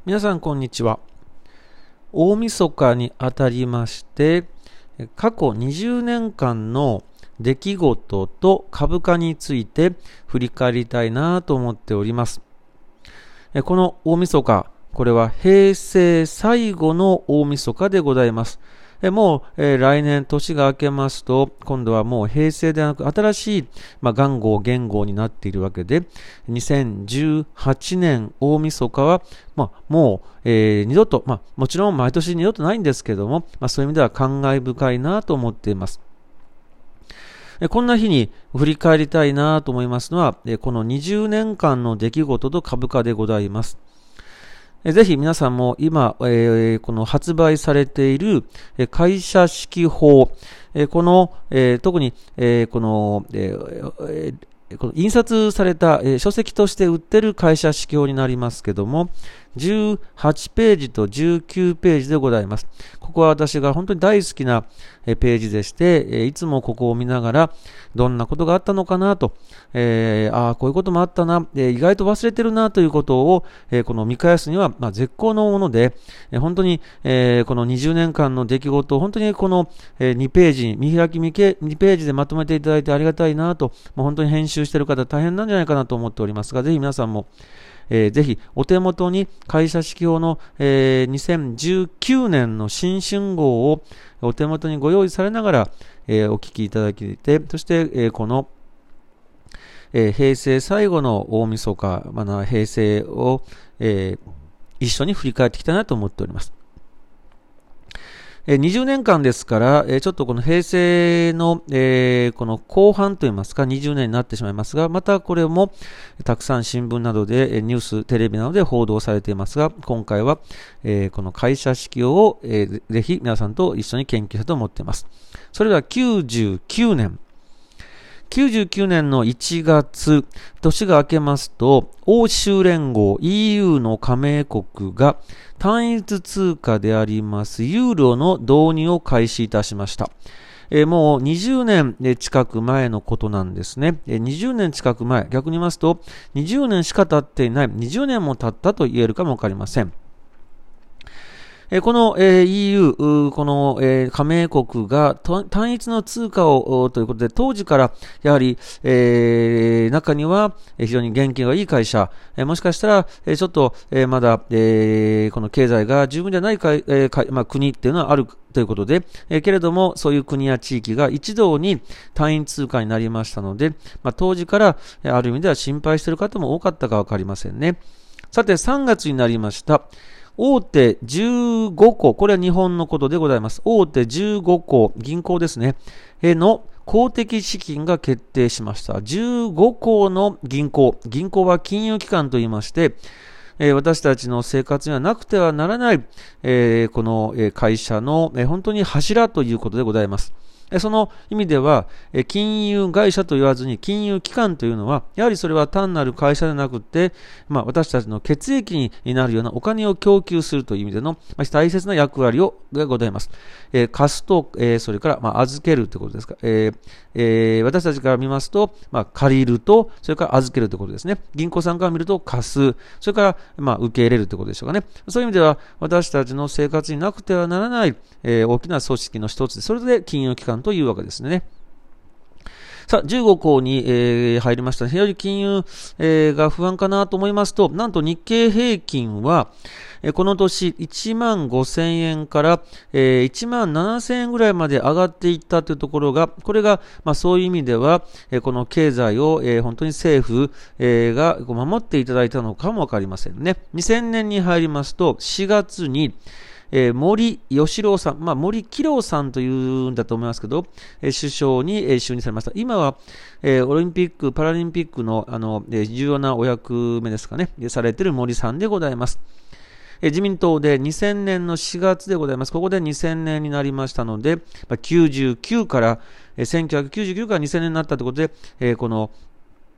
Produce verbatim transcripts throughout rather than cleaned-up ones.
皆さんこんにちは。大晦日にあたりまして、過去にじゅうねんかんの出来事と株価について振り返りたいなと思っております。この大晦日、これは平成最後の大晦日でございます。もう、えー、来年年が明けますと、今度はもう平成ではなく新しい、まあ、元号元号になっているわけで、にせんじゅうはちねん大晦日は、まあ、もう、えー、二度と、まあ、もちろん毎年二度とないんですけども、まあ、そういう意味では感慨深いなと思っています。こんな日に振り返りたいなと思いますのは、このにじゅうねんかんの出来事と株価でございます。ぜひ皆さんも今、えー、この発売されている会社指揮法、えー、この、えー、特に、えー、この、えーこの印刷された、えー、書籍として売っている会社指揮法になりますけども、じゅうはちページとじゅうきゅうページでございます。ここは私が本当に大好きなページでして、いつもここを見ながらどんなことがあったのかなと、えー、ああこういうこともあったな、意外と忘れてるなということをこの見返すには、まあ、絶好のもので、本当にこのにじゅうねんかんの出来事を本当にこのにページ、見開きにページでまとめていただいてありがたいなと、もう本当に編集している方大変なんじゃないかなと思っておりますが、ぜひ皆さんもえー、ぜひお手元に会社指揮法の、えー、にせんじゅうきゅうねんの新春号をお手元にご用意されながら、えー、お聞きいただきて、そして、えー、この、えー、平成最後の大晦日、まあ、平成を、えー、一緒に振り返っていきたいなと思っております。にじゅうねんかんですから、ちょっとこの平成の、えー、この後半といいますか、にじゅうねんになってしまいますが、またこれもたくさん新聞などで、ニュース、テレビなどで報道されていますが、今回は、えー、この会社指揮法を、えー、ぜひ皆さんと一緒に研究したいと思っています。それではきゅうじゅうきゅうねん。きゅうじゅうきゅうねんのいちがつ、年が明けますと、欧州連合 イーユー の加盟国が単一通貨でありますユーロの導入を開始いたしました。えー、もうにじゅうねん近く前のことなんですね。えー、にじゅうねん近く前、逆に言いますと、にじゅうねんしか経っていない、にじゅうねんも経ったと言えるかもわかりません。この イーユー、この加盟国が単一の通貨をということで、当時からやはり中には非常に元気がいい会社、もしかしたらちょっとまだこの経済が十分じゃない国っていうのはあるということで、けれどもそういう国や地域が一堂に単一通貨になりましたので、当時からある意味では心配している方も多かったかわかりませんね。さてさんがつになりました。大手じゅうごこ、これは日本のことでございます。大手じゅうごこ、銀行ですね、への公的資金が決定しました。じゅうごこの銀行、銀行は金融機関といいまして、えー、私たちの生活にはなくてはならない、えー、この会社の、えー、本当に柱ということでございます。その意味では、金融会社と言わずに金融機関というのは、やはりそれは単なる会社でなくて、まあ、私たちの血液になるようなお金を供給するという意味での大切な役割をがございます。えー、貸すと、えー、それから、まあ、預けるということですか。えーえー、私たちから見ますと、まあ、借りると、それから預けるということですね。銀行さんから見ると貸す、それから、まあ、受け入れるということでしょうかね。そういう意味では、私たちの生活になくてはならない、えー、大きな組織の一つで、それで金融機関というわけですね。さあ、じゅうごこに、えー、入りました。非常に金融、えー、が不安かなと思いますと、なんと日経平均は、えー、この年いちまんごせんえんから、えー、いちまんななせんえんぐらいまで上がっていったというところが、これが、まあ、そういう意味では、えー、この経済を、えー、本当に政府、えー、が守っていただいたのかもわかりませんね。にせんねんに入りますと、しがつに、えー、森喜朗さん、まあ、森喜朗さんというんだと思いますけど、えー、首相に、えー、就任されました。今は、えー、オリンピック、パラリンピックの、あの、えー、重要なお役目ですかね、されている森さんでございます。えー、自民党でにせんねんのしがつでございます。ここでにせんねんになりましたので、まあ、きゅうじゅうきゅうから、えー、せんきゅうひゃくきゅうじゅうきゅうからにせんねんになったということで、えー、この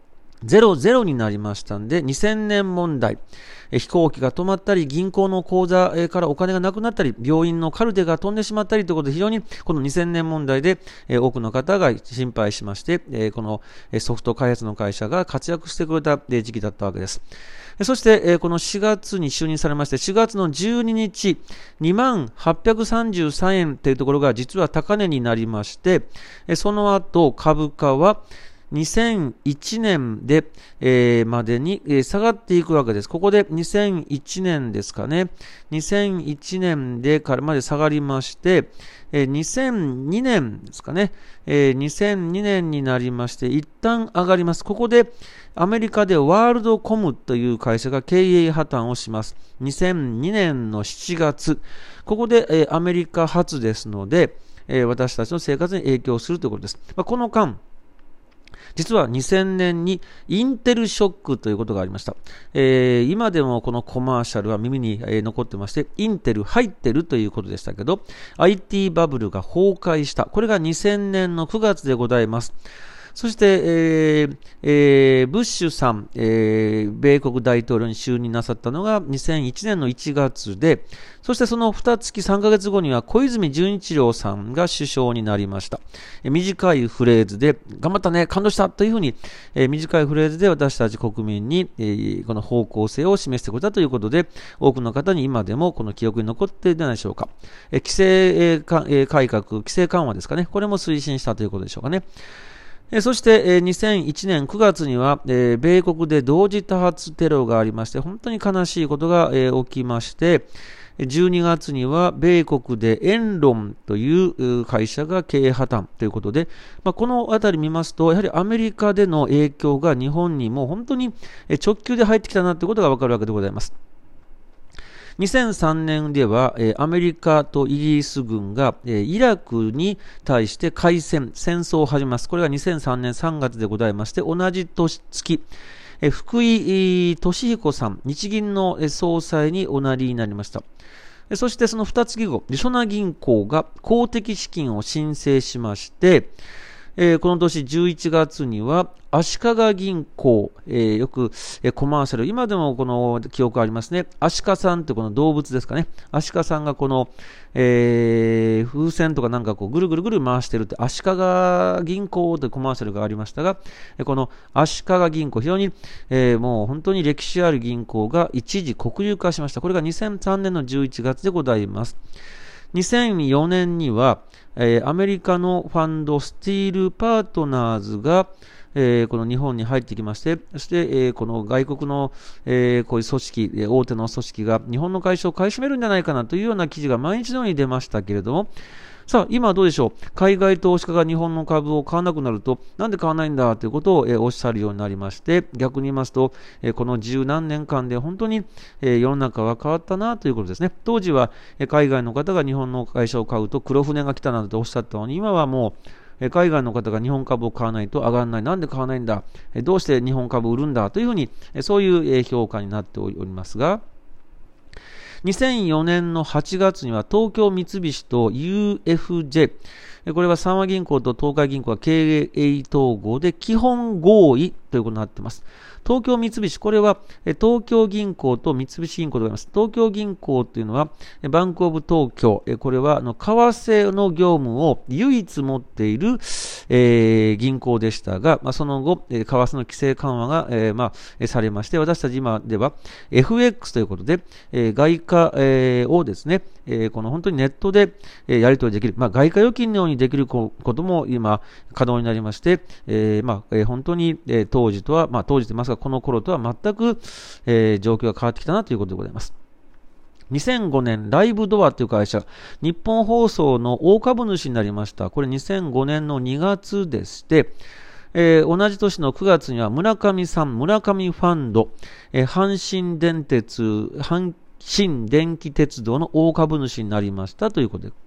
ゼロゼロになりましたんで、にせんねん問題、え飛行機が止まったり、銀行の口座えからお金がなくなったり、病院のカルテが飛んでしまったりということで、非常にこのにせんねん問題でえ多くの方が心配しまして、えこのソフト開発の会社が活躍してくれた時期だったわけです。そして、このしがつに就任されまして、しがつのじゅうににち、にまんはっぴゃくさんじゅうさんえんというところが実は高値になりまして、その後株価はにせんいちねんで、えー、までに、えー、下がっていくわけです。ここでにせんいちねんですかね。にせんいちねんでからまで下がりまして、えー、にせんにねんですかね。えー、にせんにねんになりまして、一旦上がります。ここでアメリカでワールドコムという会社が経営破綻をします。にせんにねんのしちがつ。ここで、えー、アメリカ発ですので、えー、私たちの生活に影響するということです。まあ、この間、実はにせんねんにインテルショックということがありました。えー、今でもこのコマーシャルは耳に、えー、残ってまして、インテル入ってるということでしたけど、アイティー バブルが崩壊した。これがにせんねんのくがつでございます。そして、えーえー、ブッシュさん、えー、米国大統領に就任なさったのがにせんいちねんのいちがつで、そしてそのにがつさんかげつごには小泉純一郎さんが首相になりました。えー、短いフレーズで、頑張ったね、感動したというふうに、えー、短いフレーズで私たち国民に、えー、この方向性を示してくれたということで、多くの方に今でもこの記憶に残っているのではないでしょうか。えー、規制、えーかえー、改革、規制緩和ですかね。これも推進したということでしょうかね。そして、にせんいちねんくがつには、米国で同時多発テロがありまして、本当に悲しいことが起きまして、じゅうにがつには米国でエンロンという会社が経営破綻ということで、まあ、このあたり見ますと、やはりアメリカでの影響が日本にも本当に直球で入ってきたなということがわかるわけでございます。にせんさんねんでは、えー、アメリカとイギリス軍が、えー、イラクに対して開戦、戦争を始めます。これがにせんさんねんさんがつでございまして、同じ年月、えー、福井俊彦さん、日銀の総裁におなりになりました。そしてそのにがつご、りそな銀行が公的資金を申請しまして、えー、この年じゅういちがつには足利銀行、えー、よく、えー、コマーシャル、今でもこの記憶ありますね。アシカさんってこの動物ですかね。アシカさんがこの、えー、風船とかなんかこうぐるぐるぐる回してるって足利銀行というコマーシャルがありましたが、この足利銀行、非常に、えー、もう本当に歴史ある銀行が一時国有化しました。これがにせんさんねんのじゅういちがつでございます。にせんよねんには、えー、アメリカのファンドスティールパートナーズが、えー、この日本に入ってきまして、そして、えー、この外国の、えー、こういう組織、大手の組織が日本の会社を買い占めるんじゃないかなというような記事が毎日のように出ましたけれども、さあ、今はどうでしょう。海外投資家が日本の株を買わなくなると、なんで買わないんだということを、えー、おっしゃるようになりまして、逆に言いますと、えー、この十何年間で本当に、えー、世の中は変わったなということですね。当時は、えー、海外の方が日本の会社を買うと黒船が来たなどとおっしゃったのに、今はもう、えー、海外の方が日本株を買わないと上がらない。なんで買わないんだ、えー、どうして日本株を売るんだというふうに、えー、そういう、えー、評価になっておりますが、にせんよねんのはちがつには東京三菱と ユーエフジェー、これは三和銀行と東海銀行が経営統合で基本合意ということになっています。東京三菱、これは東京銀行と三菱銀行でございます。東京銀行というのはバンクオブ東京、これはあの為替の業務を唯一持っている、えー、銀行でしたが、まあ、その後、為替の規制緩和が、えーまあ、されまして、私たち今では エフエックス ということで、えー、外貨、えー、をですね、えー、この本当にネットで、えー、やり取りできる、まあ、外貨預金のようにできることも今可能になりまして、えーまあえー、本当に、えー、当時とは、まあ、当時と言いますがこの頃とは全く、えー、状況が変わってきたなということでございます。にせんごねん、ライブドアという会社、日本放送の大株主になりました。これにせんごねんのにがつでして、えー、同じ年のくがつには村上さん、村上ファンド、えー、阪神電鉄、阪神電気鉄道の大株主になりましたということで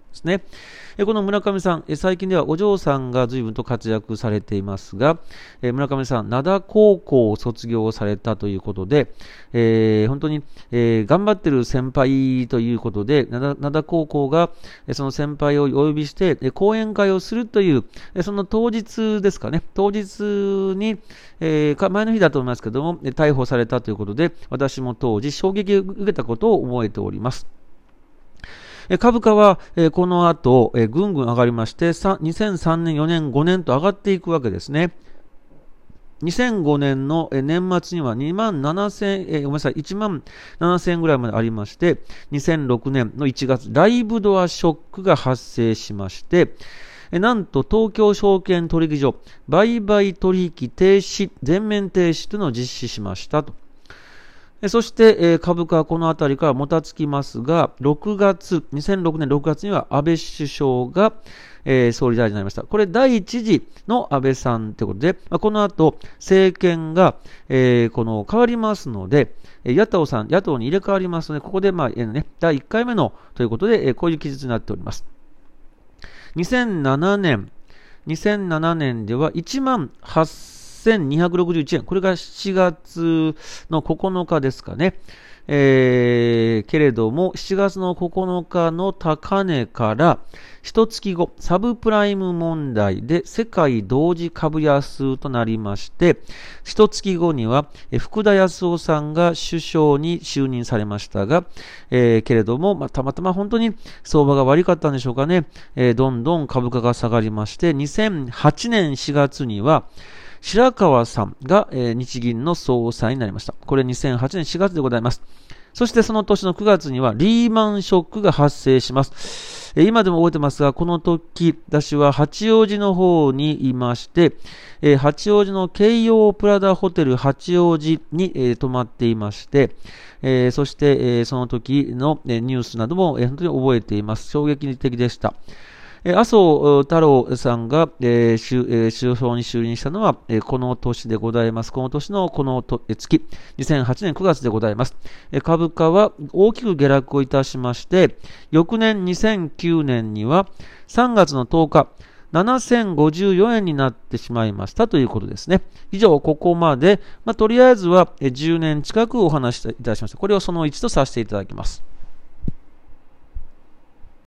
ですね。この村上さん、最近ではお嬢さんが随分と活躍されていますが、村上さん、灘高校を卒業されたということで、えー、本当に、えー、頑張ってる先輩ということで、灘高校がその先輩をお呼びして講演会をするという、その当日ですかね、当日に、えー、前の日だと思いますけども、逮捕されたということで、私も当時衝撃を受けたことを覚えております。株価はこの後ぐんぐん上がりましてにせんさんねん、よねん、ごねんと上がっていくわけですね。にせんごねんの年末にはにまんななせん、えー、ごめんなさい、いちまんななせんえんぐらいまでありまして、にせんろくねんのいちがつ、ライブドアショックが発生しまして、なんと東京証券取引所、売買取引停止、全面停止というのを実施しましたと。そして株価はこのあたりからもたつきますが、ろくがつ、にせんろくねんろくがつには安倍首相が総理大臣になりました。これ第一次の安倍さんということで、この後政権がこの変わりますので、野党さん、野党に入れ替わりますので、ここでまあね、だいいっかいめのということで、こういう記述になっております。にせんななねん、にせんななねんではいちまんはっせんにひゃくろくじゅういちえん。これがしちがつのここのかですかね。えー、けれども、しちがつのここのかの高値から一月後、サブプライム問題で世界同時株安となりまして、一月後には福田康夫さんが首相に就任されましたが、えー、けれども、まあ、たまたま本当に相場が悪かったんでしょうかね。えー、どんどん株価が下がりまして、にせんはちねんしがつには、白川さんが、えー、日銀の総裁になりました。これにせんはちねんしがつでございます。そしてその年のくがつにはリーマンショックが発生します。えー、今でも覚えてますが、この時、私は八王子の方にいまして、えー、八王子の京葉プラダホテル八王子に、えー、泊まっていまして、えー、そして、えー、その時の、えー、ニュースなども、えー、本当に覚えています。衝撃的でした。麻生太郎さんが、えーえー、首相に就任したのは、えー、この年でございます。この年のこのと月、にせんはちねんくがつでございます。えー、株価は大きく下落をいたしまして、翌年にせんきゅうねんにはさんがつのとおか、ななせんごじゅうよえんになってしまいましたということですね。以上、ここまで、まあ、とりあえずはじゅうねん近くお話しいたしました。これをそのいちとさせていただきます。